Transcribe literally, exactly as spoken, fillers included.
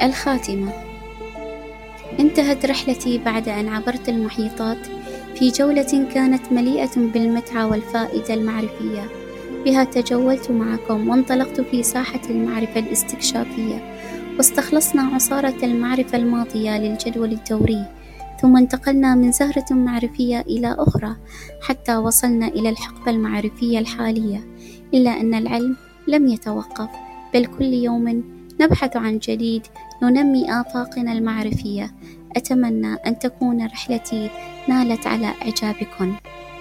الخاتمة. انتهت رحلتي بعد أن عبرت المحيطات في جولة كانت مليئة بالمتعة والفائدة المعرفية. بها تجولت معكم وانطلقت في ساحة المعرفة الاستكشافية، واستخلصنا عصارة المعرفة الماضية للجدول الدوري، ثم انتقلنا من زهرة معرفية إلى أخرى حتى وصلنا إلى الحقبة المعرفية الحالية. إلا أن العلم لم يتوقف، بل كل يوم نبحث عن جديد، ننمي آفاقنا المعرفية. أتمنى أن تكون رحلتي نالت على إعجابكم.